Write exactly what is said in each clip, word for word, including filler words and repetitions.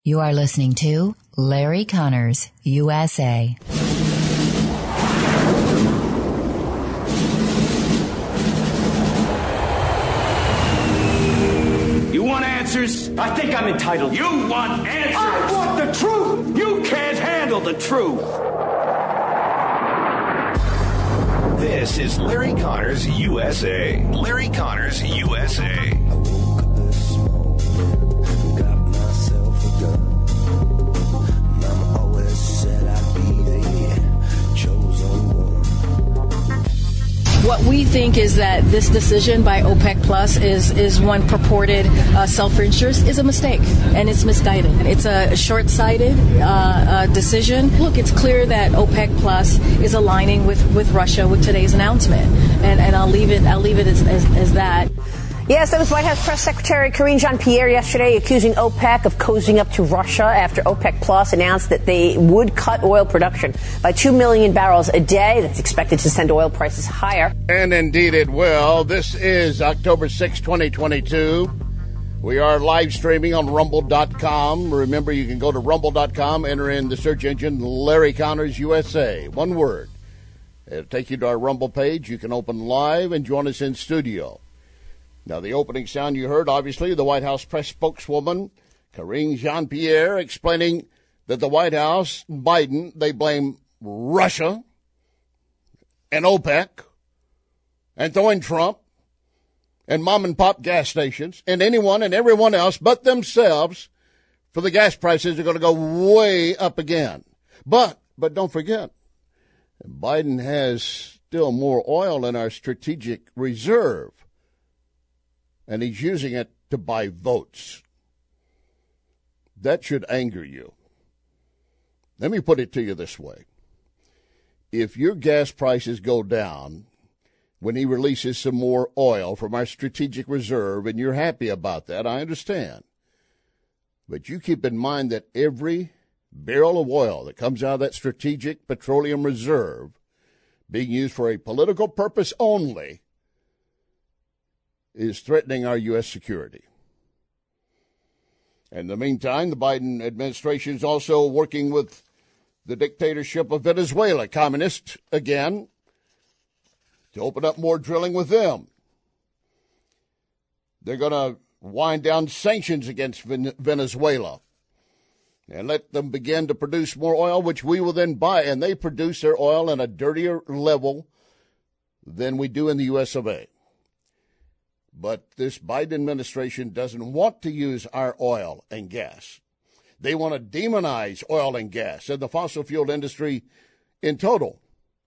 You are listening to Larry Connors, U S A. You want answers? I think I'm entitled. You want answers? I want the truth! You can't handle the truth! This is Larry Connors, U S A. Larry Connors, U S A. What we think is that this decision by OPEC Plus is, is one purported uh, self-interest is a mistake, and it's misguided. It's a short-sighted uh, uh, decision. Look, it's clear that OPEC Plus is aligning with, with Russia with today's announcement, and, and I'll leave it I'll leave it as, as, as that. Yes, that was White House Press Secretary Karine Jean-Pierre yesterday accusing OPEC of cozying up to Russia after OPEC Plus announced that they would cut oil production by two million barrels a day. That's expected to send oil prices higher. And indeed it will. This is October sixth, twenty twenty-two. We are live streaming on rumble dot com. Remember, you can go to rumble dot com, enter in the search engine Larry Connors U S A. One word. It'll take you to our Rumble page. You can open live and join us in studio. Now, the opening sound you heard, obviously, the White House press spokeswoman, Karine Jean-Pierre, explaining that the White House, Biden, they blame Russia and OPEC and throwing Trump and mom-and-pop gas stations and anyone and everyone else but themselves for the gas prices are going to go way up again. But, but don't forget, Biden has still more oil in our strategic reserve. And he's using it to buy votes. That should anger you. Let me put it to you this way. If your gas prices go down when he releases some more oil from our strategic reserve, and you're happy about that, I understand. But you keep in mind that every barrel of oil that comes out of that strategic petroleum reserve being used for a political purpose only is threatening our U S security. In the meantime, the Biden administration is also working with the dictatorship of Venezuela, communist again, to open up more drilling with them. They're going to wind down sanctions against Venezuela and let them begin to produce more oil, which we will then buy. And they produce their oil at a dirtier level than we do in the U S of A. But this Biden administration doesn't want to use our oil and gas. They want to demonize oil and gas and the fossil fuel industry in total.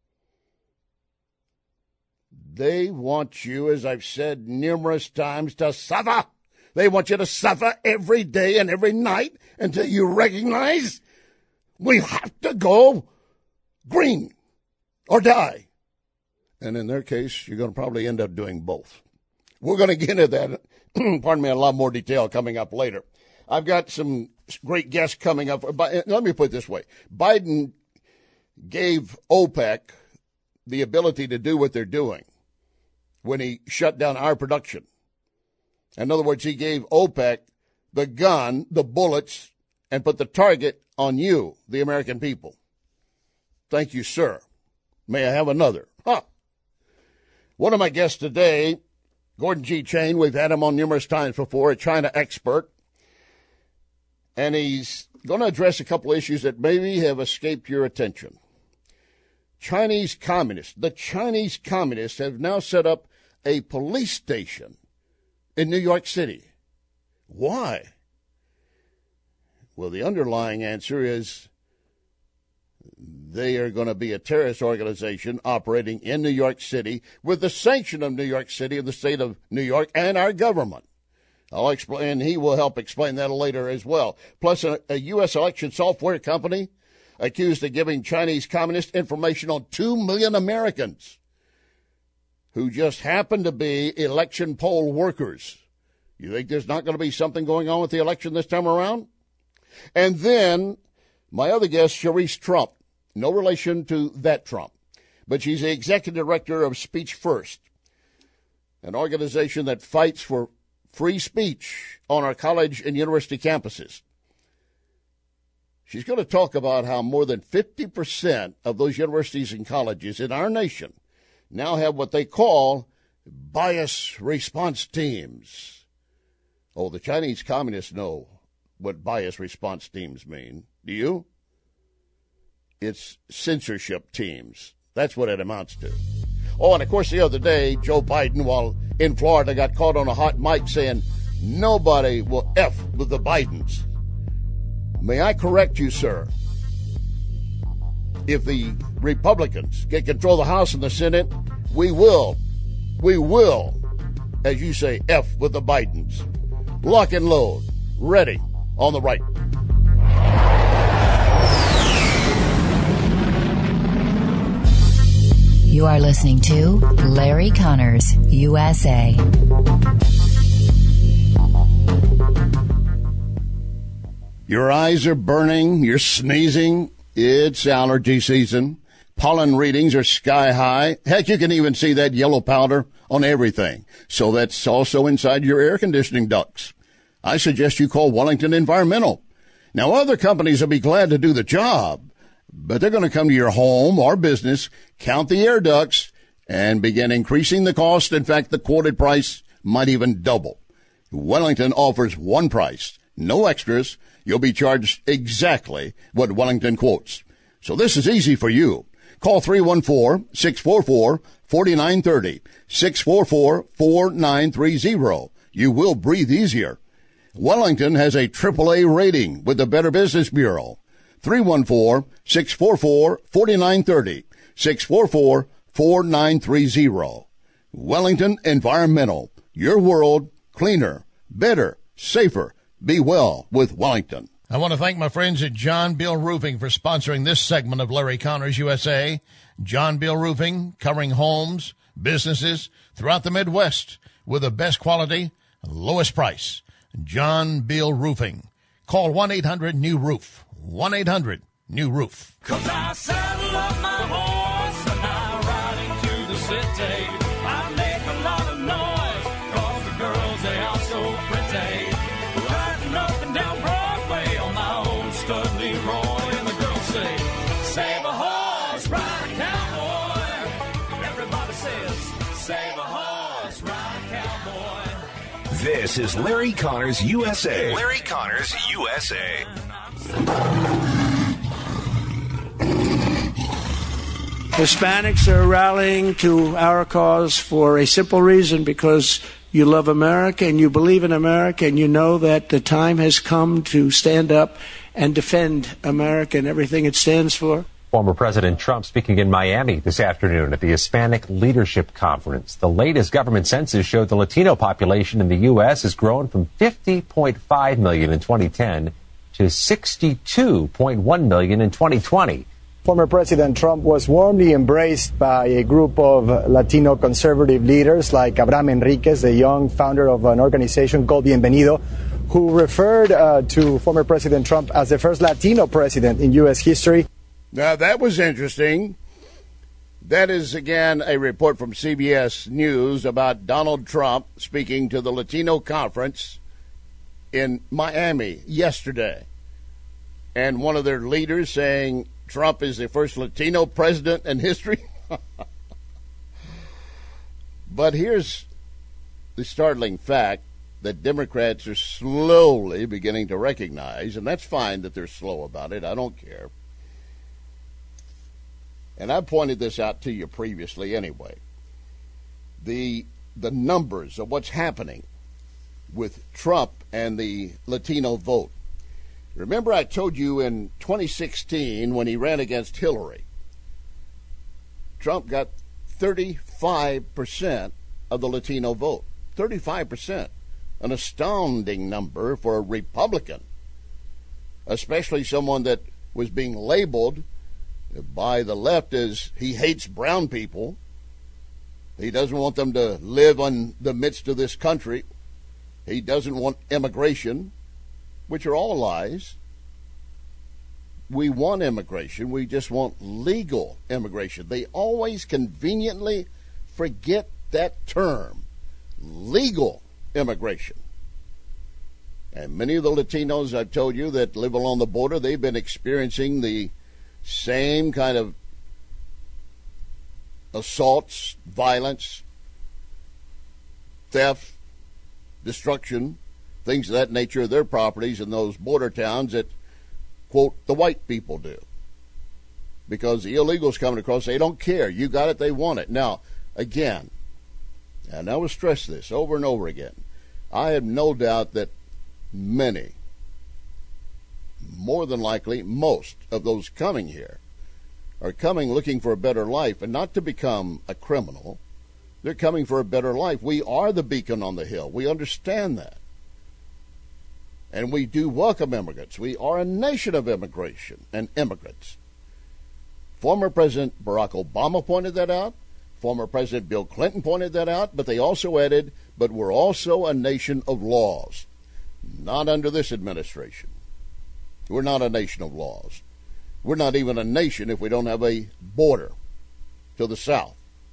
They want you, as I've said numerous times, to suffer. They want you to suffer every day and every night until you recognize we have to go green or die. And in their case, you're going to probably end up doing both. We're going to get into that, pardon me, in a lot more detail coming up later. I've got some great guests coming up. Let me put it this way. Biden gave OPEC the ability to do what they're doing when he shut down our production. In other words, he gave OPEC the gun, the bullets, and put the target on you, the American people. Thank you, sir. May I have another? Huh. One of my guests today, Gordon G. Chang, we've had him on numerous times before, a China expert. And he's going to address a couple issues that maybe have escaped your attention. Chinese communists. The Chinese communists have now set up a police station in New York City. Why? Well, the underlying answer is they are going to be a terrorist organization operating in New York City with the sanction of New York City and the state of New York and our government. I'll explain, he will help explain that later as well. Plus, a, a U S election software company accused of giving Chinese communist information on two million Americans who just happen to be election poll workers. You think there's not going to be something going on with the election this time around? And then my other guest, Cherise Trump. No relation to that Trump, but she's the executive director of Speech First, an organization that fights for free speech on our college and university campuses. She's going to talk about how more than fifty percent of those universities and colleges in our nation now have what they call bias response teams. Oh, the Chinese communists know what bias response teams mean. Do you? It's censorship teams. That's what it amounts to. Oh, and of course, the other day, Joe Biden, while in Florida, got caught on a hot mic saying, nobody will F with the Bidens. May I correct you, sir? If the Republicans get control of the House and the Senate, we will, we will, as you say, F with the Bidens. Lock and load. Ready. On the right. You are listening to Larry Connors, U S A. Your eyes are burning, you're sneezing, it's allergy season. Pollen readings are sky high. Heck, you can even see that yellow powder on everything. So that's also inside your air conditioning ducts. I suggest you call Wellington Environmental. Now, other companies will be glad to do the job, but they're going to come to your home or business, count the air ducts, and begin increasing the cost. In fact, the quoted price might even double. Wellington offers one price, no extras. You'll be charged exactly what Wellington quotes. So this is easy for you. Call three one four, six four four, four nine three zero, six four four, four nine three zero. You will breathe easier. Wellington has a triple A rating with the Better Business Bureau. three one four, six four four, four nine three zero, six four four, four nine three zero. Wellington Environmental. Your world cleaner, better, safer. Be well with Wellington. I want to thank my friends at John Bill Roofing for sponsoring this segment of Larry Connors U S A. John Bill Roofing, covering homes, businesses throughout the Midwest with the best quality, lowest price. John Bill Roofing. Call one eight hundred new roof. one eight hundred new roof. 'Cause I saddle up my horse and I ride into the city. I make a lot of noise 'cause the girls, they are so pretty. Riding up and down Broadway on my old stud Leroy, and the girls say, save a horse, ride a cowboy. Everybody says, save a horse, ride a cowboy. This is Larry Connors U S A. Larry Connors U S A. Hispanics are rallying to our cause for a simple reason, because you love America and you believe in America, and you know that the time has come to stand up and defend America and everything it stands for. Former President Trump speaking in Miami this afternoon at the Hispanic Leadership Conference. The latest government census showed the Latino population in the U S has grown from fifty point five million in twenty ten to sixty-two point one million in twenty twenty. Former President Trump was warmly embraced by a group of Latino conservative leaders like Abraham Enriquez, the young founder of an organization called Bienvenido, who referred uh, to former President Trump as the first Latino president in U S history. Now, that was interesting. That is, again, a report from C B S News about Donald Trump speaking to the Latino Conference in Miami yesterday. And one of their leaders saying Trump is the first Latino president in history. But here's the startling fact that Democrats are slowly beginning to recognize, and that's fine that they're slow about it. I don't care. And I pointed this out to you previously anyway. The the numbers of what's happening with Trump and the Latino vote. Remember, I told you in twenty sixteen when he ran against Hillary, Trump got thirty-five percent of the Latino vote. thirty-five percent. An astounding number for a Republican, especially someone that was being labeled by the left as he hates brown people. He doesn't want them to live in the midst of this country. He doesn't want immigration, which are all lies. We want immigration. We just want legal immigration. They always conveniently forget that term, legal immigration. And many of the Latinos, I've told you, that live along the border, they've been experiencing the same kind of assaults, violence, theft, destruction, things of that nature of their properties in those border towns that, quote, the white people do. Because the illegals coming across, they don't care. You got it, they want it. Now, again, and I will stress this over and over again, I have no doubt that many, more than likely most of those coming here are coming looking for a better life, and not to become a criminal. They're coming for a better life. We are the beacon on the hill. We understand that. And we do welcome immigrants. We are a nation of immigration and immigrants. Former President Barack Obama pointed that out. Former President Bill Clinton pointed that out. But they also added, but we're also a nation of laws. Not under this administration. We're not a nation of laws. We're not even a nation if we don't have a border to the south.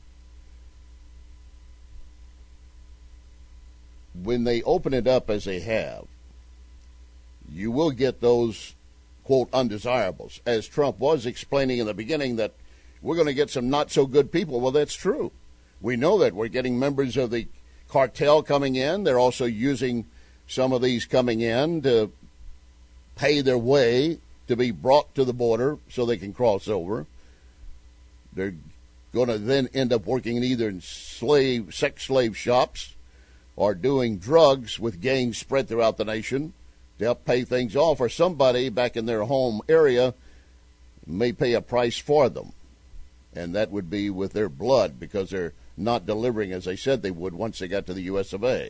When they open it up as they have, you will get those, quote, undesirables. As Trump was explaining in the beginning that we're going to get some not-so-good people. Well, that's true. We know that. We're getting members of the cartel coming in. They're also using some of these coming in to pay their way to be brought to the border so they can cross over. They're going to then end up working either in slave, sex slave shops or doing drugs with gangs spread throughout the nation to help pay things off, or somebody back in their home area may pay a price for them. And that would be with their blood because they're not delivering as they said they would once they got to the U S of A.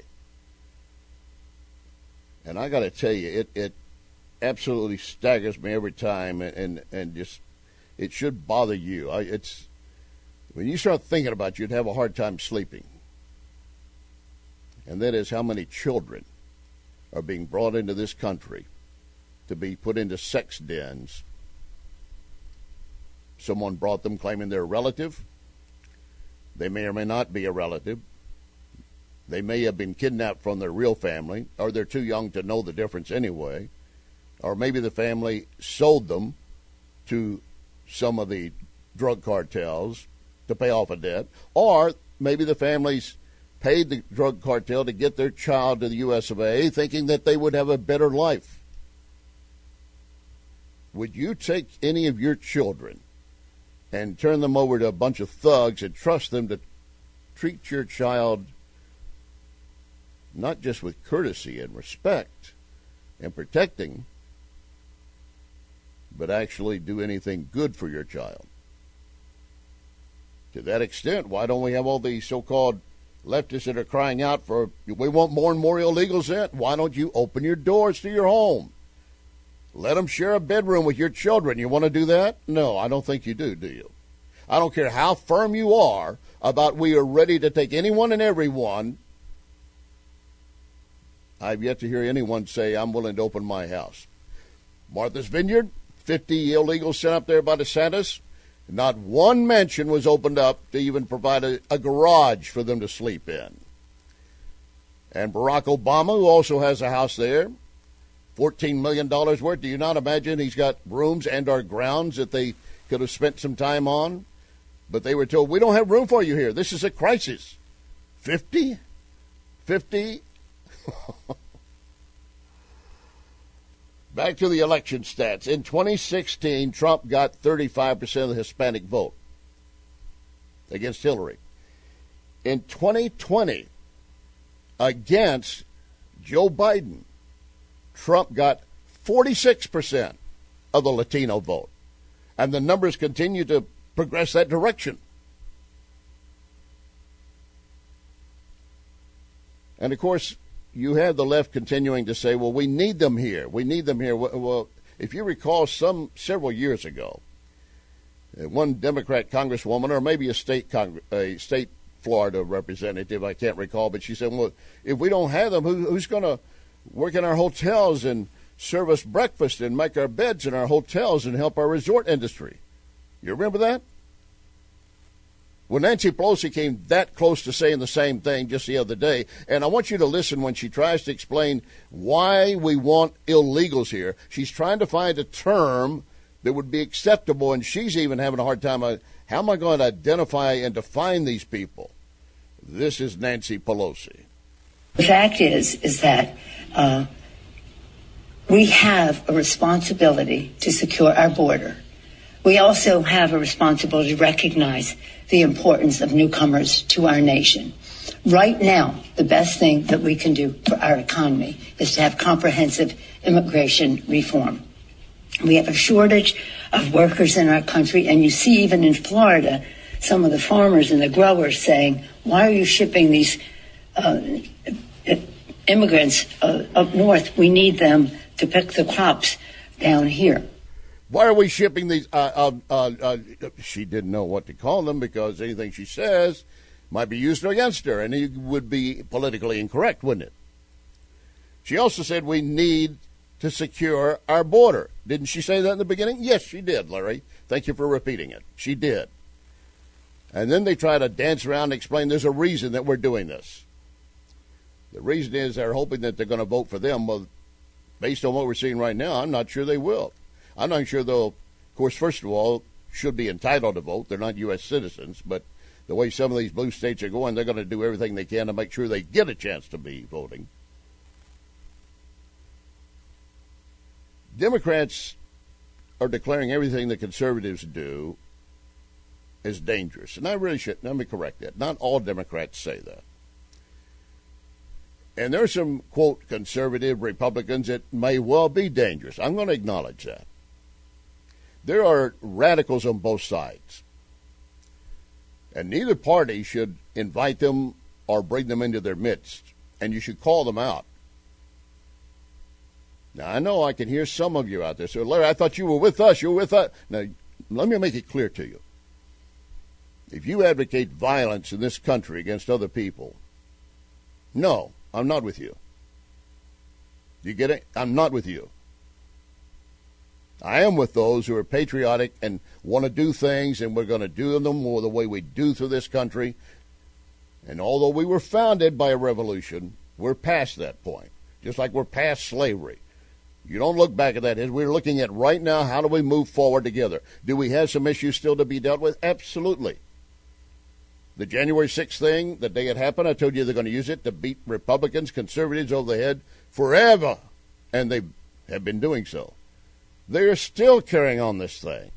And I got to tell you, it, it absolutely staggers me every time, and, and, and just, it should bother you. I, it's, when you start thinking about it, you'd have a hard time sleeping. And that is how many children are being brought into this country to be put into sex dens. Someone brought them claiming they're a relative. They may or may not be a relative. They may have been kidnapped from their real family, or they're too young to know the difference anyway. Or maybe the family sold them to some of the drug cartels to pay off a debt. Or maybe the families paid the drug cartel to get their child to the U S of A, thinking that they would have a better life. Would you take any of your children and turn them over to a bunch of thugs and trust them to treat your child not just with courtesy and respect and protecting, but actually do anything good for your child? To that extent, why don't we have all these so-called leftists that are crying out for, we want more and more illegals in? Why don't you open your doors to your home? Let them share a bedroom with your children. You want to do that? No, I don't think you do, do you? I don't care how firm you are about we are ready to take anyone and everyone. I've yet to hear anyone say, I'm willing to open my house. Martha's Vineyard, fifty illegals sent up there by DeSantis. Not one mention was opened up to even provide a, a garage for them to sleep in. And Barack Obama, who also has a house there, fourteen million dollars worth. Do you not imagine he's got rooms and or grounds that they could have spent some time on? But they were told, we don't have room for you here. This is a crisis. fifty? fifty? Back to the election stats. In twenty sixteen, Trump got thirty-five percent of the Hispanic vote against Hillary. In twenty twenty, against Joe Biden, Trump got forty-six percent of the Latino vote. And the numbers continue to progress that direction. And, of course, you have the left continuing to say, well, we need them here. We need them here. Well, if you recall, some several years ago, one Democrat congresswoman, or maybe a state Cong- a state Florida representative, I can't recall, but she said, well, if we don't have them, who, who's going to work in our hotels and serve us breakfast and make our beds in our hotels and help our resort industry? You remember that? Well, Nancy Pelosi came that close to saying the same thing just the other day, and I want you to listen when she tries to explain why we want illegals here. She's trying to find a term that would be acceptable, and she's even having a hard time. Uh, how am I going to identify and define these people? This is Nancy Pelosi. The fact is, is that uh, we have a responsibility to secure our border. We also have a responsibility to recognize the importance of newcomers to our nation. Right now, the best thing that we can do for our economy is to have comprehensive immigration reform. We have a shortage of workers in our country, and you see even in Florida, some of the farmers and the growers saying, why are you shipping these uh, immigrants uh, up north? We need them to pick the crops down here. Why are we shipping these? Uh, uh, uh, uh, she didn't know what to call them because anything she says might be used against her, and it would be politically incorrect, wouldn't it? She also said we need to secure our border. Didn't she say that in the beginning? Yes, she did, Larry. Thank you for repeating it. She did. And then they try to dance around and explain there's a reason that we're doing this. The reason is they're hoping that they're going to vote for them. Well, based on what we're seeing right now, I'm not sure they will. I'm not sure they'll, of course, first of all, should be entitled to vote. They're not U S citizens, but the way some of these blue states are going, they're going to do everything they can to make sure they get a chance to be voting. Democrats are declaring everything the conservatives do is dangerous. And I really should, let me correct that. Not all Democrats say that. And there are some, quote, conservative Republicans that may well be dangerous. I'm going to acknowledge that. There are radicals on both sides. And neither party should invite them or bring them into their midst. And you should call them out. Now, I know I can hear some of you out there. So, Larry, I thought you were with us. You were with us. Now, let me make it clear to you. If you advocate violence in this country against other people, no, I'm not with you. You get it? I'm not with you. I am with those who are patriotic and want to do things, and we're going to do them more the way we do through this country. And although we were founded by a revolution, we're past that point, just like we're past slavery. You don't look back at that. We're looking at right now, how do we move forward together? Do we have some issues still to be dealt with? Absolutely. The January sixth thing, the day it happened, I told you they're going to use it to beat Republicans, conservatives over the head forever. And they have been doing so. They are still carrying on this thing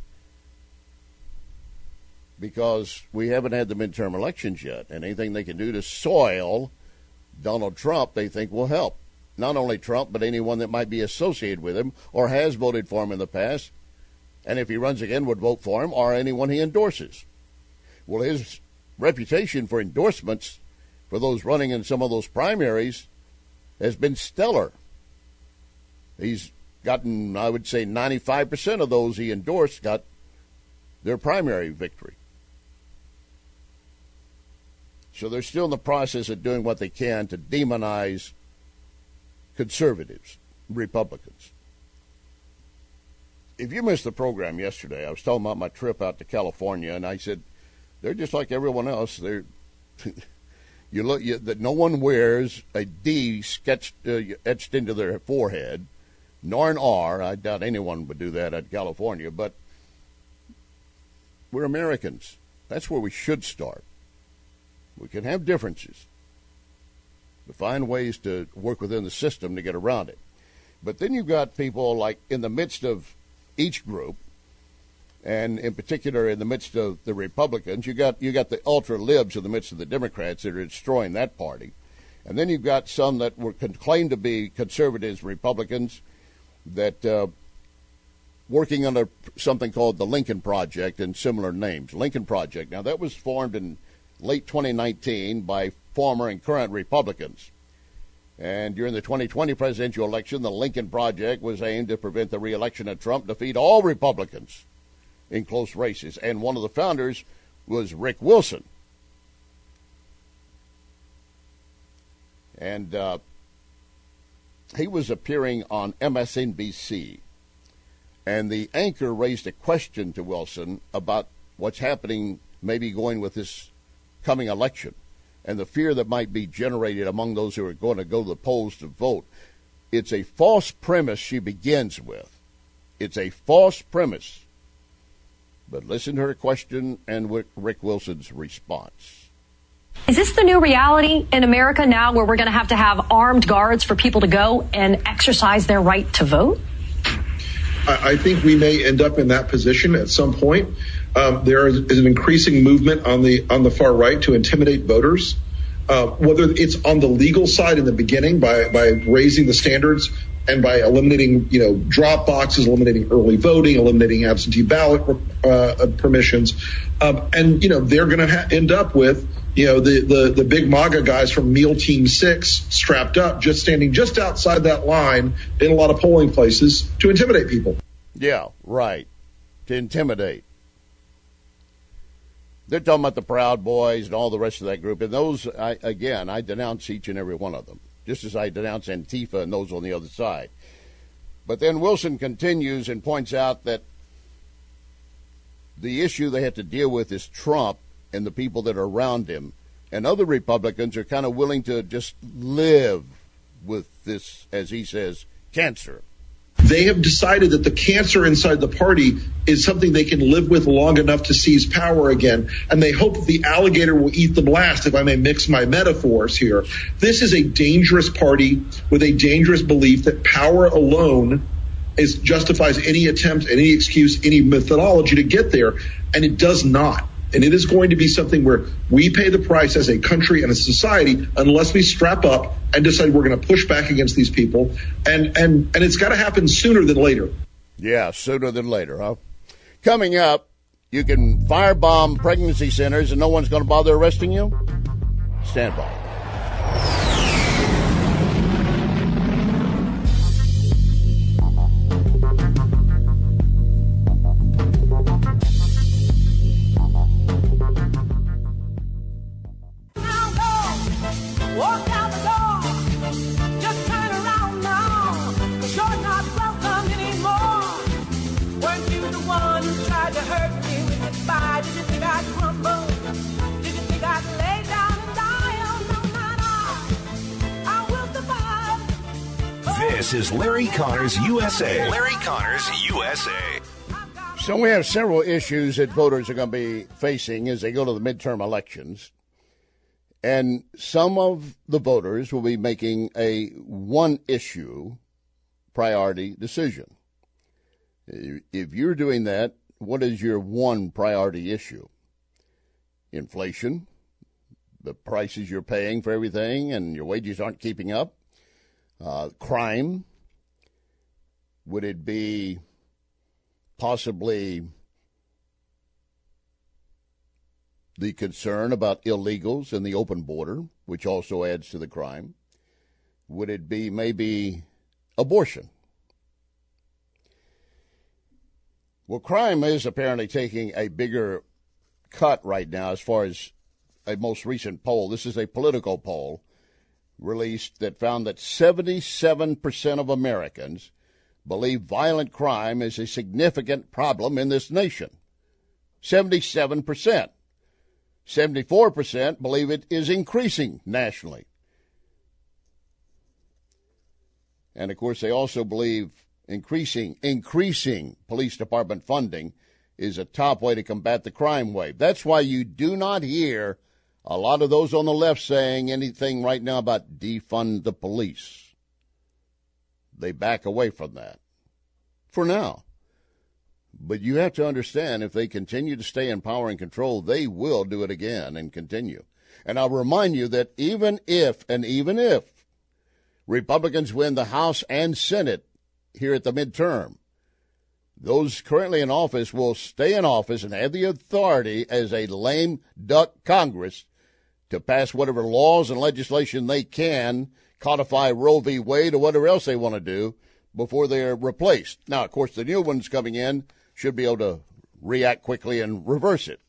because we haven't had the midterm elections yet. And anything they can do to soil Donald Trump, they think will help. Not only Trump, but anyone that might be associated with him or has voted for him in the past. And if he runs again, would vote for him, or anyone he endorses. Well, his reputation for endorsements for those running in some of those primaries has been stellar. He's gotten, I would say, ninety-five percent of those he endorsed got their primary victory. So they're still in the process of doing what they can to demonize conservatives, Republicans. If you missed the program yesterday, I was talking about my trip out to California, and I said, they're just like everyone else. They're you look you, that no one wears a D sketched uh, etched into their forehead, nor an R. I doubt anyone would do that at California, but we're Americans. That's where we should start. We can have differences, but find ways to work within the system to get around it. But then you've got people like in the midst of each group, and in particular in the midst of the Republicans, you got you got the ultra libs in the midst of the Democrats that are destroying that party, and then you've got some that were claimed to be conservatives, Republicans, that uh, working under something called the Lincoln Project and similar names. Lincoln Project. Now that was formed in late twenty nineteen by former and current Republicans. And during the twenty twenty presidential election, the Lincoln Project was aimed to prevent the re-election of Trump, defeat all Republicans in close races. And one of the founders was Rick Wilson. And uh, he was appearing on M S N B C. And the anchor raised a question to Wilson about what's happening maybe going with this coming election and the fear that might be generated among those who are going to go to the polls to vote. It's a false premise she begins with. It's a false premise. But listen to her question and Rick Wilson's response. Is this the new reality in America now, where we're going to have to have armed guards for people to go and exercise their right to vote? I think we may end up in that position at some point. Um, there is, is an increasing movement on the on the far right to intimidate voters, uh, whether it's on the legal side in the beginning by by raising the standards and by eliminating, you know, drop boxes, eliminating early voting, eliminating absentee ballot uh, permissions, um, and you know they're going to ha- end up with, you know, the, the the big MAGA guys from Meal Team Six strapped up, just standing just outside that line in a lot of polling places to intimidate people. Yeah, right, to intimidate. They're talking about the Proud Boys and all the rest of that group, and those, I, again, I denounce each and every one of them, just as I denounce Antifa and those on the other side. But then Wilson continues and points out that the issue they have to deal with is Trump and the people that are around him. And other Republicans are kind of willing to just live with this, as he says, cancer. They have decided that the cancer inside the party is something they can live with long enough to seize power again. And they hope that the alligator will eat them last, if I may mix my metaphors here. This is a dangerous party with a dangerous belief that power alone is justifies any attempt, any excuse, any methodology to get there. And it does not. And it is going to be something where we pay the price as a country and a society unless we strap up and decide we're going to push back against these people. And and, and it's got to happen sooner than later. Yeah, sooner than later, huh? Coming up, you can firebomb pregnancy centers and no one's going to bother arresting you? Stand by. Walk out the door, just turn around now, 'cause you're not welcome anymore. Weren't you the one who tried to hurt me with goodbye? Did you think I'd crumble? Did you think I'd lay down and die? Oh, no, not I. I will survive. This is Larry Connors U S A. Larry Connors U S A. So we have several issues that voters are going to be facing as they go to the midterm elections. And some of the voters will be making a one-issue priority decision. If you're doing that, what is your one priority issue? Inflation, the prices you're paying for everything, and your wages aren't keeping up. Uh, crime, would it be possibly the concern about illegals and the open border, which also adds to the crime? Would it be maybe abortion? Well, crime is apparently taking a bigger cut right now as far as a most recent poll. This is a Politico poll released that found that seventy-seven percent of Americans believe violent crime is a significant problem in this nation. seventy-seven percent. seventy-four percent believe it is increasing nationally. And, of course, they also believe increasing, increasing police department funding is a top way to combat the crime wave. That's why you do not hear a lot of those on the left saying anything right now about defund the police. They back away from that for now. But you have to understand, if they continue to stay in power and control, they will do it again and continue. And I'll remind you that even if, and even if, Republicans win the House and Senate here at the midterm, those currently in office will stay in office and have the authority as a lame duck Congress to pass whatever laws and legislation they can, codify Roe v. Wade or whatever else they want to do before they're replaced. Now, of course, the new ones coming in should be able to react quickly and reverse it.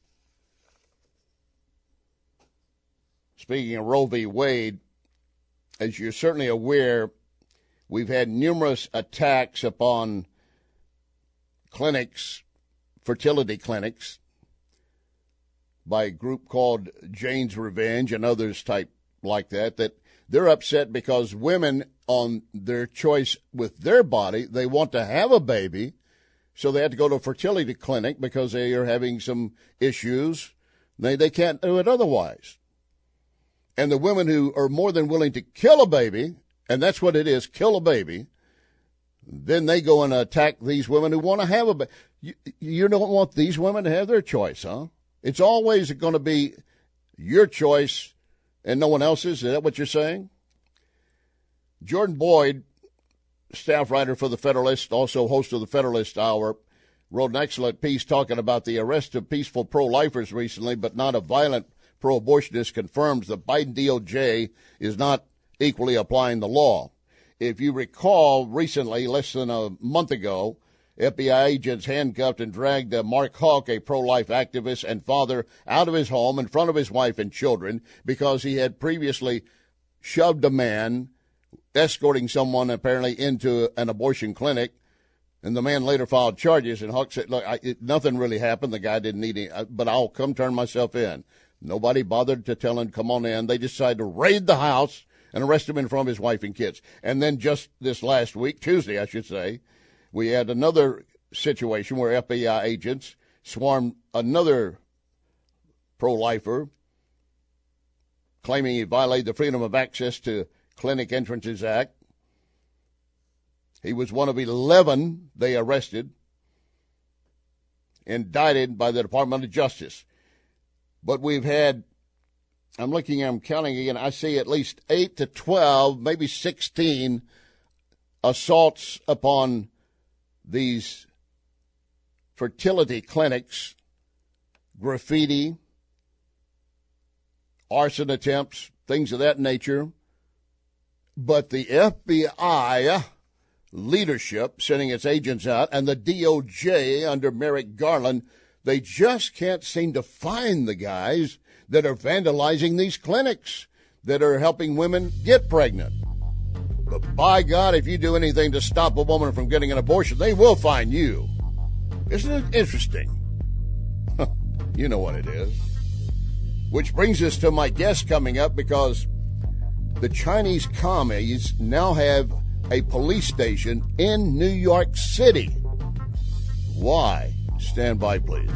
Speaking of Roe v. Wade, as you're certainly aware, we've had numerous attacks upon clinics, fertility clinics, by a group called Jane's Revenge and others type like that, that they're upset because women on their choice with their body, they want to have a baby, so they have to go to a fertility clinic because they are having some issues. They, they can't do it otherwise. And the women who are more than willing to kill a baby, and that's what it is, kill a baby, then they go and attack these women who want to have a baby. You, you don't want these women to have their choice, huh? It's always going to be your choice and no one else's. Is that what you're saying? Jordan Boyd, staff writer for The Federalist, also host of the Federalist Hour, wrote an excellent piece talking about the arrest of peaceful pro-lifers recently, but not a violent pro-abortionist, confirms the Biden D O J is not equally applying the law. If you recall, recently, less than a month ago, F B I agents handcuffed and dragged uh, Mark Hawk, a pro-life activist and father, out of his home in front of his wife and children because he had previously shoved a man escorting someone apparently into an abortion clinic. And the man later filed charges, and Hawk said, look, I, it, nothing really happened. The guy didn't need any, but I'll come turn myself in. Nobody bothered to tell him, come on in. They decided to raid the house and arrest him in front of his wife and kids. And then just this last week, Tuesday, I should say, we had another situation where F B I agents swarmed another pro-lifer, claiming he violated the Freedom of Access to Clinic Entrances Act. He was one of eleven they arrested, indicted by the Department of Justice. But we've had, I'm looking, I'm counting again, I see at least eight to twelve, maybe sixteen assaults upon these fertility clinics, graffiti, arson attempts, things of that nature. But the F B I leadership sending its agents out and the D O J under Merrick Garland, they just can't seem to find the guys that are vandalizing these clinics, that are helping women get pregnant. But by God, if you do anything to stop a woman from getting an abortion, they will find you. Isn't it interesting? You know what it is. Which brings us to my guest coming up, because the Chinese commies now have a police station in New York City. Why? Stand by, please.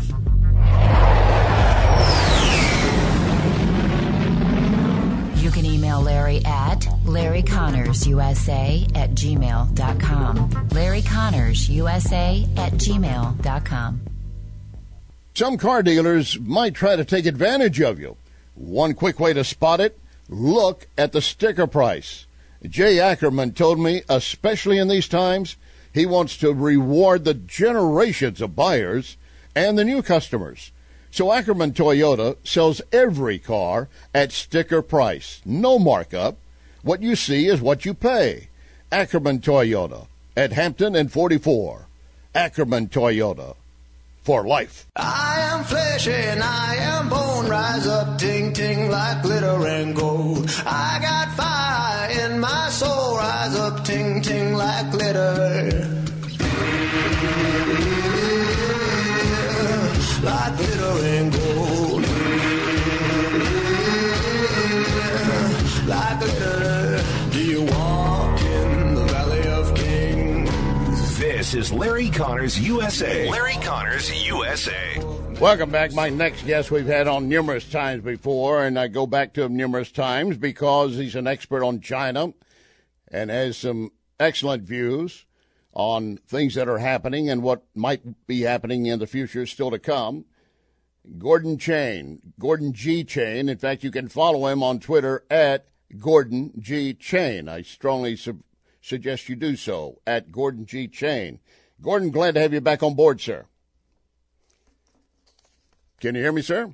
You can email Larry at Larry Connors U S A at gmail dot com. Larry Connors U S A at gmail dot com. Some car dealers might try to take advantage of you. One quick way to spot it, look at the sticker price. Jay Ackerman told me, especially in these times, he wants to reward the generations of buyers and the new customers. So Ackerman Toyota sells every car at sticker price. No markup. What you see is what you pay. Ackerman Toyota at Hampton and forty-four. Ackerman Toyota. For life. I am flesh and I am bone. Rise up, ting ting like glitter and gold. I got fire in my soul. Rise up, ting ting like glitter. Like glitter and gold. Like glitter. Do you walk in the valley of kings? This is Larry Connors U S A. Larry Connors U S A. Welcome back. My next guest we've had on numerous times before, and I go back to him numerous times because he's an expert on China and has some excellent views on things that are happening and what might be happening in the future still to come. Gordon Chain, Gordon G. Chain. In fact, you can follow him on Twitter at Gordon G. Chain. I strongly su- suggest you do so, at Gordon G. Chain. Gordon, glad to have you back on board, sir. Can you hear me, sir?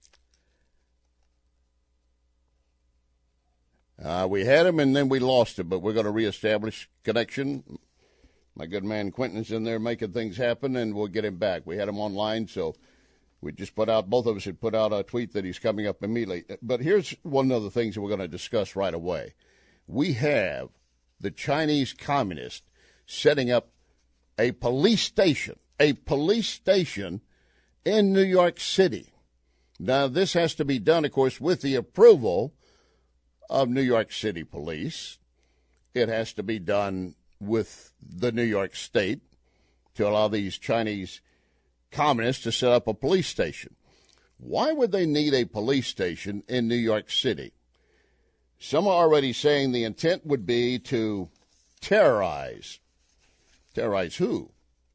Uh, we had him, and then we lost him, but we're going to reestablish connection. My good man Quentin's in there making things happen, and we'll get him back. We had him online, so we just put out, both of us had put out a tweet that he's coming up immediately. But here's one of the things that we're going to discuss right away. We have the Chinese communists setting up a police station, a police station in New York City. Now, this has to be done, of course, with the approval of New York City Police. It has to be done with the New York State to allow these Chinese communists to set up a police station. Why would they need a police station in New York City? Some are already saying the intent would be to terrorize. Terrorize who?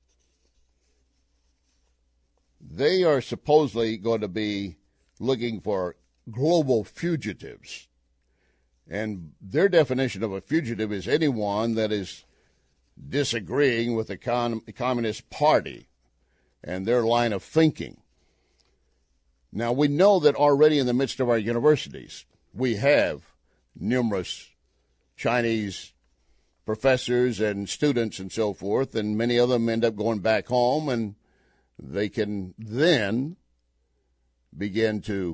They are supposedly going to be looking for global fugitives. And their definition of a fugitive is anyone that is disagreeing with the con- Communist Party and their line of thinking. Now, we know that already in the midst of our universities, we have numerous Chinese professors and students and so forth, and many of them end up going back home, and they can then begin to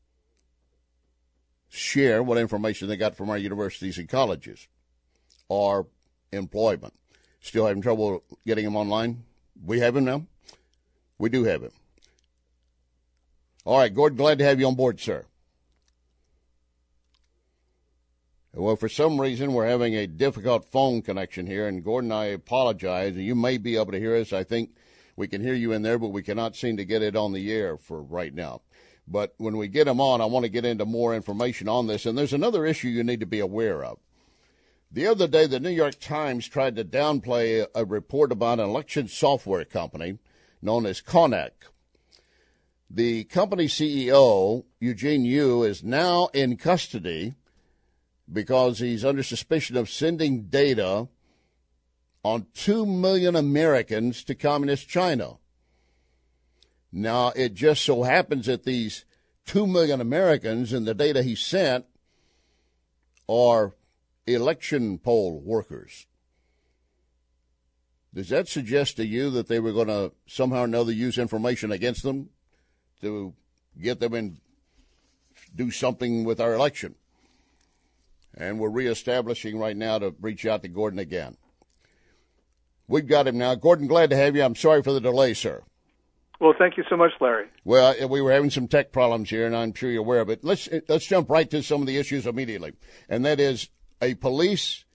share what information they got from our universities and colleges or employment. Still having trouble getting him online? We have him now? We do have him. All right, Gordon, glad to have you on board, sir. Well, for some reason, we're having a difficult phone connection here, and Gordon, I apologize. You may be able to hear us. I think we can hear you in there, but we cannot seem to get it on the air for right now. But when we get him on, I want to get into more information on this. And there's another issue you need to be aware of. The other day, the New York Times tried to downplay a report about an election software company known as Konak. The company C E O, Eugene Yu, is now in custody because he's under suspicion of sending data on two million Americans to communist China. Now, it just so happens that these two million Americans and the data he sent are election poll workers. Does that suggest to you that they were going to somehow or another use information against them to get them in, do something with our election? And we're reestablishing right now to reach out to Gordon again. We've got him now. Gordon, glad to have you. I'm sorry for the delay, sir. Well, thank you so much, Larry. Well, we were having some tech problems here, and I'm sure you're aware of it. Let's let's jump right to some of the issues immediately, and that is a police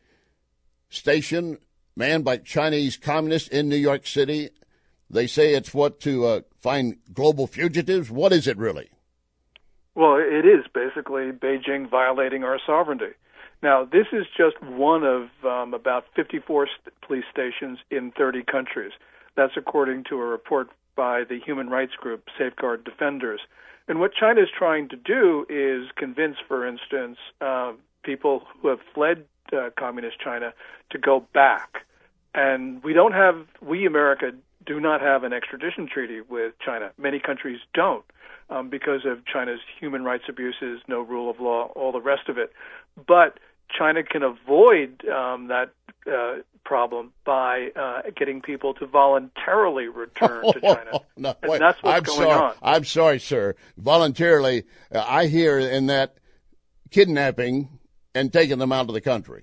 station manned by Chinese communists in New York City. They say it's what, to uh, find global fugitives? What is it really? Well, it is basically Beijing violating our sovereignty. Now, this is just one of um, about fifty-four st- police stations in thirty countries. That's according to a report by the human rights group Safeguard Defenders. And what China is trying to do is convince, for instance, uh, people who have fled uh, communist China to go back. And we don't have, we, America, do not have an extradition treaty with China. Many countries don't um, because of China's human rights abuses, no rule of law, all the rest of it. But China can avoid um, that uh, problem by uh, getting people to voluntarily return to China. no, and wait, that's what's I'm going sorry. on. I'm sorry, sir. Voluntarily, uh, I hear in that kidnapping and taking them out of the country.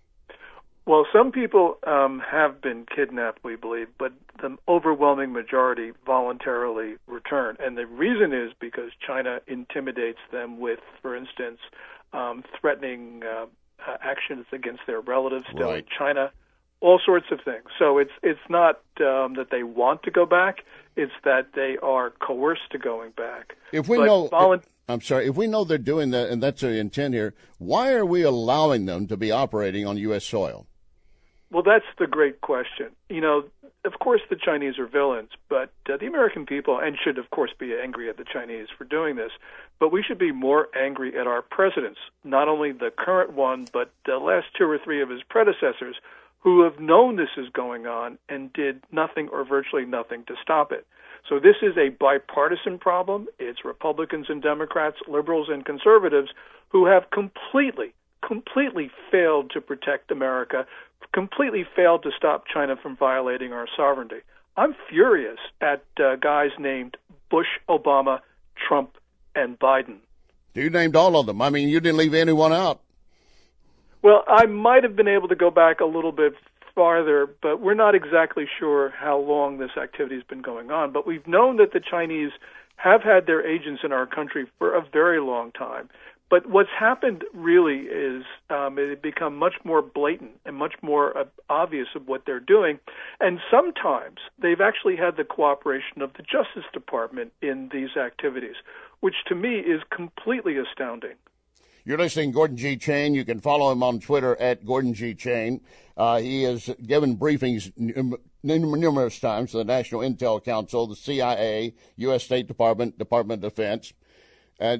Well, some people um, have been kidnapped, we believe, but the overwhelming majority voluntarily return. And the reason is because China intimidates them with, for instance, um, threatening uh, uh, actions against their relatives still right. in China, all sorts of things. So it's it's not um, that they want to go back; it's that they are coerced to going back. If we but know, volu- I'm sorry, if we know they're doing that, and that's their intent here, why are we allowing them to be operating on U S soil? Well, that's the great question. You know, of course the Chinese are villains, but uh, the American people, and should of course be angry at the Chinese for doing this, but we should be more angry at our presidents, not only the current one, but the last two or three of his predecessors, who have known this is going on and did nothing or virtually nothing to stop it. So this is a bipartisan problem. It's Republicans and Democrats, liberals and conservatives who have completely, completely failed to protect America, completely failed to stop China from violating our sovereignty. I'm furious at uh, guys named Bush, Obama, Trump, and Biden. You named all of them. I mean, you didn't leave anyone out. Well, I might have been able to go back a little bit farther, but we're not exactly sure how long this activity has been going on. But we've known that the Chinese have had their agents in our country for a very long time. But what's happened really is um, it had become much more blatant and much more uh, obvious of what they're doing. And sometimes they've actually had the cooperation of the Justice Department in these activities, which to me is completely astounding. You're listening to Gordon G. Chain. You can follow him on Twitter at Gordon G. Chain. Uh, he has given briefings num- numerous times to the National Intel Council, the C I A, U S State Department, Department of Defense. And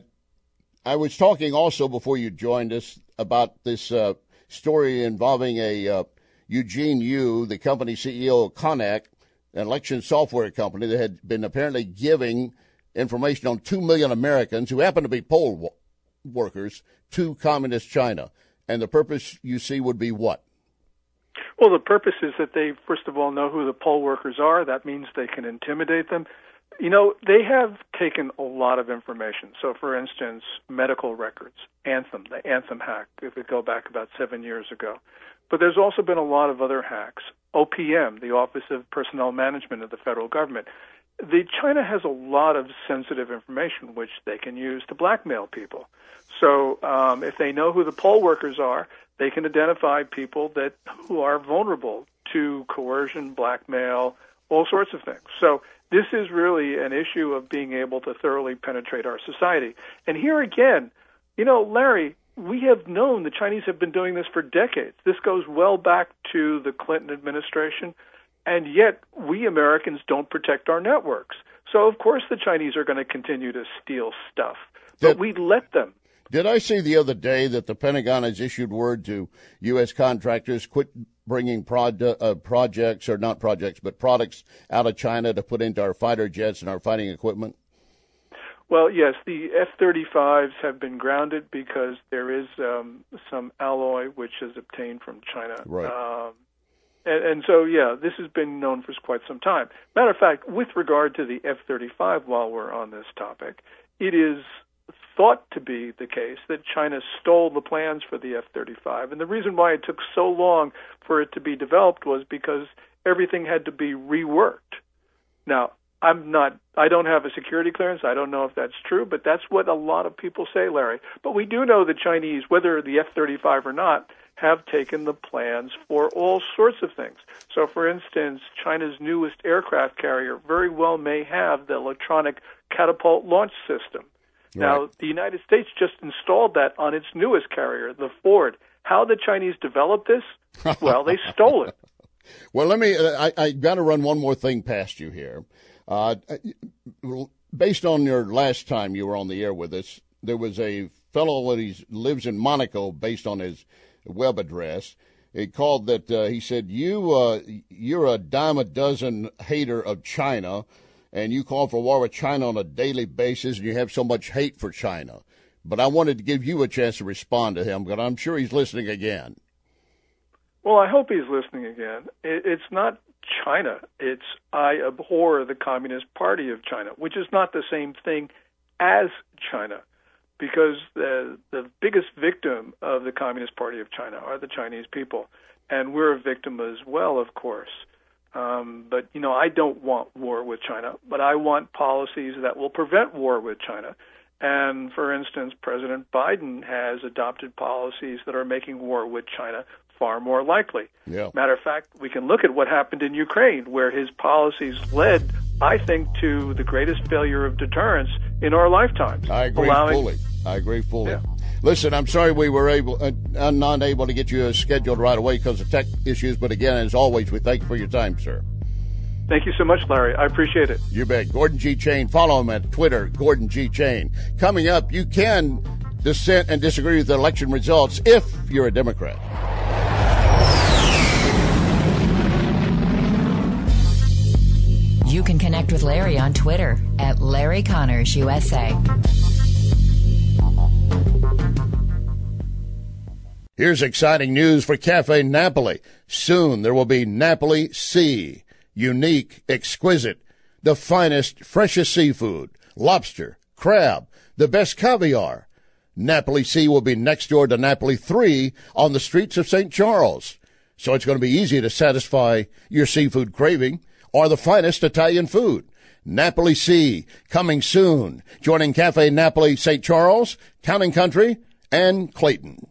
I was talking also before you joined us about this uh, story involving a uh, Eugene Yu, the company C E O of Konak, an election software company that had been apparently giving information on two million Americans who happen to be poll wo- workers to Communist China. And the purpose, you see, would be what? Well, the purpose is that they, first of all, know who the poll workers are. That means they can intimidate them. You know, they have taken a lot of information. So, for instance, medical records, Anthem, the Anthem hack, if we go back about seven years ago. But there's also been a lot of other hacks. O P M, the Office of Personnel Management of the federal government. The China has a lot of sensitive information which they can use to blackmail people. So um, if they know who the poll workers are, they can identify people that who are vulnerable to coercion, blackmail, all sorts of things. So this is really an issue of being able to thoroughly penetrate our society. And here again, you know, Larry, we have known the Chinese have been doing this for decades. This goes well back to the Clinton administration, and yet we Americans don't protect our networks. So, of course, the Chinese are going to continue to steal stuff, but Did, we let them. Did I see the other day that the Pentagon has issued word to U S contractors quit bringing prod, uh, projects, or not projects, but products out of China to put into our fighter jets and our fighting equipment? Well, yes, the F thirty-fives have been grounded because there is um, some alloy which is obtained from China. Right. Um, and, and so, yeah, this has been known for quite some time. Matter of fact, with regard to the F thirty-five, while we're on this topic, it is thought to be the case that China stole the plans for the F thirty-five. And the reason why it took so long for it to be developed was because everything had to be reworked. Now, I'm not, I don't have a security clearance. I don't know if that's true, but that's what a lot of people say, Larry. But we do know the Chinese, whether the F thirty-five or not, have taken the plans for all sorts of things. So, for instance, China's newest aircraft carrier very well may have the electronic catapult launch system. Right. Now, the United States just installed that on its newest carrier, the Ford. How the Chinese developed this? Well, they stole it. Well, let me, uh, I, I got to run one more thing past you here. Uh, based on your last time you were on the air with us, there was a fellow that lives in Monaco, based on his web address. He called that, uh, he said, you, uh, you're a dime a dozen hater of China, and you call for war with China on a daily basis, and you have so much hate for China. But I wanted to give you a chance to respond to him, but I'm sure he's listening again. Well, I hope he's listening again. It's not China. It's I abhor the Communist Party of China, which is not the same thing as China, because the the biggest victim of the Communist Party of China are the Chinese people, and we're a victim as well, of course. Um, but, you know, I don't want war with China, but I want policies that will prevent war with China. And, for instance, President Biden has adopted policies that are making war with China far more likely. Yeah. Matter of fact, we can look at what happened in Ukraine, where his policies led, I think, to the greatest failure of deterrence in our lifetimes. I agree allowing... fully. I agree fully. Yeah. Listen, I'm sorry we were able, uh, not able to get you scheduled right away because of tech issues, but again, as always, we thank you for your time, sir. Thank you so much, Larry. I appreciate it. You bet. Gordon G. Chain. Follow him at Twitter, Gordon G. Chain. Coming up, you can dissent and disagree with the election results if you're a Democrat. You can connect with Larry on Twitter at Larry Connors U S A. Here's exciting news for Cafe Napoli. Soon there will be Napoli Sea. Unique, exquisite, the finest, freshest seafood, lobster, crab, the best caviar. Napoli Sea will be next door to Napoli three on the streets of Saint Charles. So it's going to be easy to satisfy your seafood craving or the finest Italian food. Napoli Sea, coming soon, joining Cafe Napoli Saint Charles, Town and Country, and Clayton.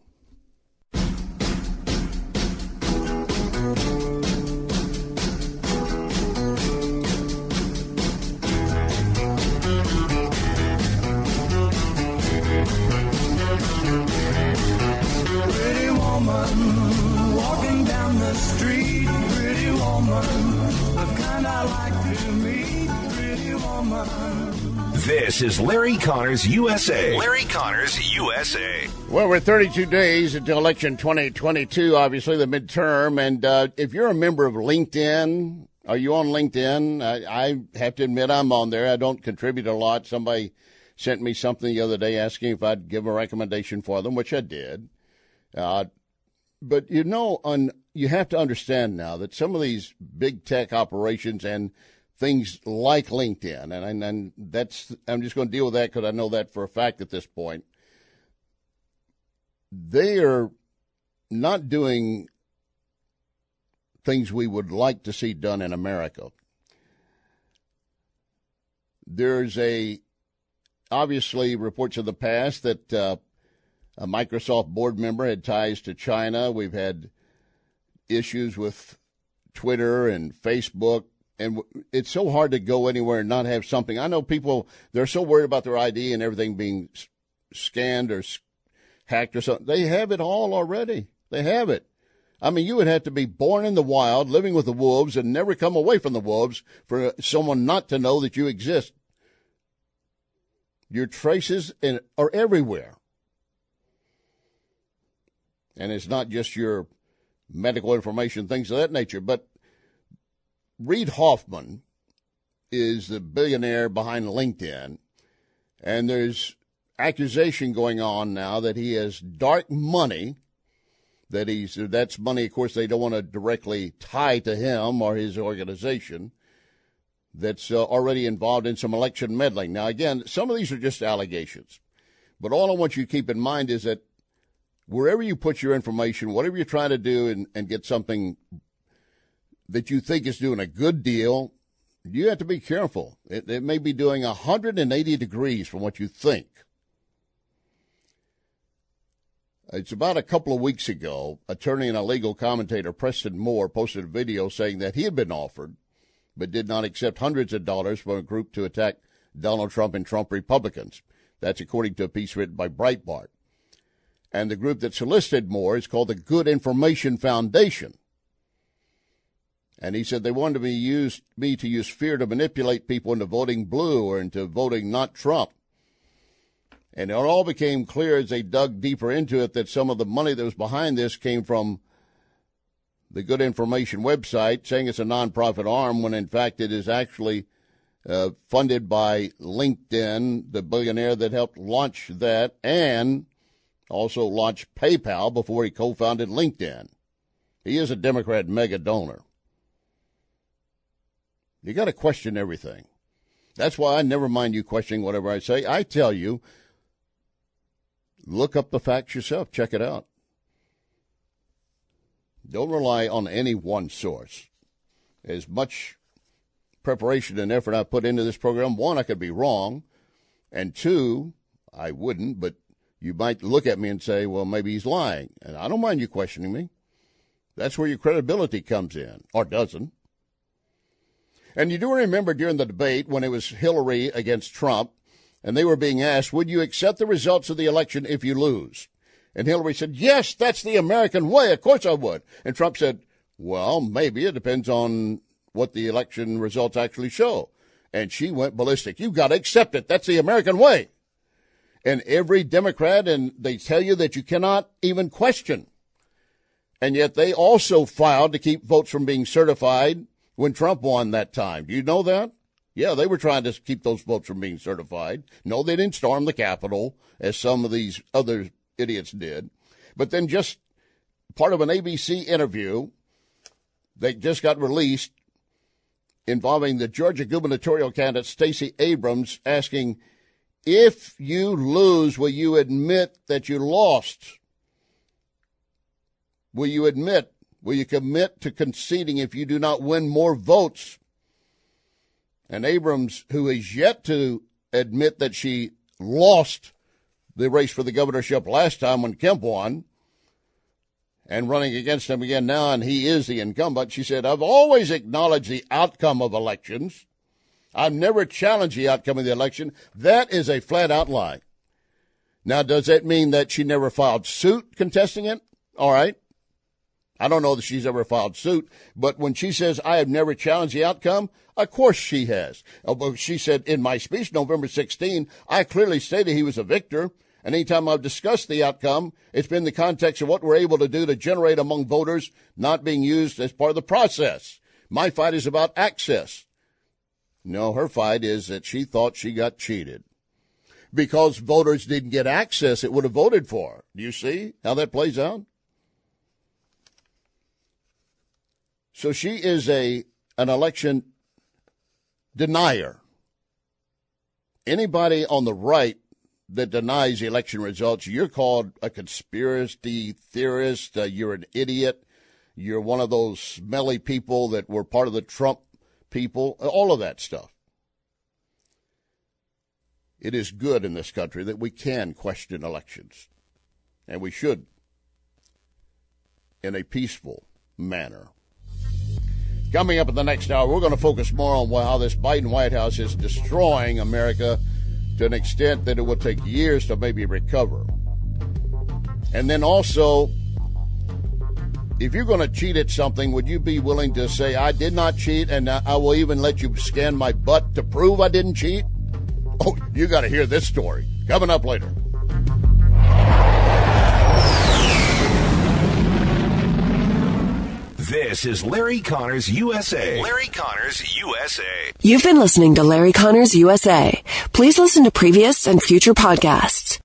Pretty woman, walking down the street. Pretty woman, the kind I like to meet. Pretty woman. This is Larry Connors U S A. Larry Connors U S A. Well, we're thirty-two days until election twenty twenty-two, obviously, the midterm. And uh, if you're a member of LinkedIn, are you on LinkedIn? I, I have to admit I'm on there. I don't contribute a lot. Somebody sent me something the other day asking if I'd give a recommendation for them, which I did. Uh, but, you know, on, you have to understand now that some of these big tech operations and things like LinkedIn, and, and, and that's, I'm just going to deal with that because I know that for a fact at this point, they are not doing things we would like to see done in America. There's a, obviously, reports of the past that uh, a Microsoft board member had ties to China. We've had issues with Twitter and Facebook, and it's so hard to go anywhere and not have something. I know people, they're so worried about their I D and everything being scanned or hacked or something. They have it all already. They have it. I mean, you would have to be born in the wild, living with the wolves, and never come away from the wolves for someone not to know that you exist. Your traces in, are everywhere. And it's not just your medical information, things of that nature. But Reid Hoffman is the billionaire behind LinkedIn, and there's accusation going on now that he has dark money, that he's, that's money, of course, they don't want to directly tie to him or his organization, that's uh, already involved in some election meddling. Now, again, some of these are just allegations. But all I want you to keep in mind is that wherever you put your information, whatever you're trying to do and, and get something that you think is doing a good deal, you have to be careful. It, it may be doing one hundred eighty degrees from what you think. It's about a couple of weeks ago, attorney and a legal commentator Preston Moore posted a video saying that he had been offered but did not accept hundreds of dollars from a group to attack Donald Trump and Trump Republicans. That's according to a piece written by Breitbart. And the group that solicited Moore is called the Good Information Foundation. And he said they wanted me, used, me to use fear to manipulate people into voting blue or into voting not Trump. And it all became clear as they dug deeper into it that some of the money that was behind this came from the Good Information website, saying it's a nonprofit arm when in fact it is actually uh, funded by LinkedIn, the billionaire that helped launch that, and also launched PayPal before he co-founded LinkedIn. He is a Democrat mega donor. You got to question everything. That's why I never mind you questioning whatever I say. I tell you, look up the facts yourself. Check it out. Don't rely on any one source. As much preparation and effort I put into this program, one, I could be wrong, and two, I wouldn't, but you might look at me and say, well, maybe he's lying. And I don't mind you questioning me. That's where your credibility comes in, or doesn't. And you do remember during the debate when it was Hillary against Trump, and they were being asked, would you accept the results of the election if you lose? And Hillary said, yes, that's the American way. Of course I would. And Trump said, well, maybe it depends on what the election results actually show. And she went ballistic. You've got to accept it. That's the American way. And every Democrat, and they tell you that you cannot even question. And yet they also filed to keep votes from being certified when Trump won that time. Do you know that? Yeah, they were trying to keep those votes from being certified. No, they didn't storm the Capitol, as some of these other idiots did. But then just part of an A B C interview that just got released involving the Georgia gubernatorial candidate Stacey Abrams asking, if you lose, will you admit that you lost? Will you admit, Will you commit to conceding if you do not win more votes? And Abrams, who is yet to admit that she lost the race for the governorship last time when Kemp won, and running against him again now, and he is the incumbent, she said, I've always acknowledged the outcome of elections. I've never challenged the outcome of the election. That is a flat-out lie. Now, does that mean that she never filed suit contesting it? All right. I don't know that she's ever filed suit, but when she says, I have never challenged the outcome, of course she has. She said, in my speech November sixteenth, I clearly stated he was a victor, and anytime I've discussed the outcome, it's been in the context of what we're able to do to generate among voters, not being used as part of the process. My fight is about access. No, her fight is that she thought she got cheated. Because voters didn't get access, it would have voted for her. Do you see how that plays out? So she is a an election denier. Anybody on the right that denies the election results, you're called a conspiracy theorist, uh, you're an idiot, you're one of those smelly people that were part of the Trump people, all of that stuff. It is good in this country that we can question elections, and we should, in a peaceful manner. Coming up in the next hour, we're going to focus more on how this Biden White House is destroying America to an extent that it will take years to maybe recover. And then also, if you're going to cheat at something, would you be willing to say, I did not cheat, and I will even let you scan my butt to prove I didn't cheat? Oh, you got to hear this story. Coming up later. This is Larry Connors U S A. Larry Connors U S A. You've been listening to Larry Connors U S A. Please listen to previous and future podcasts.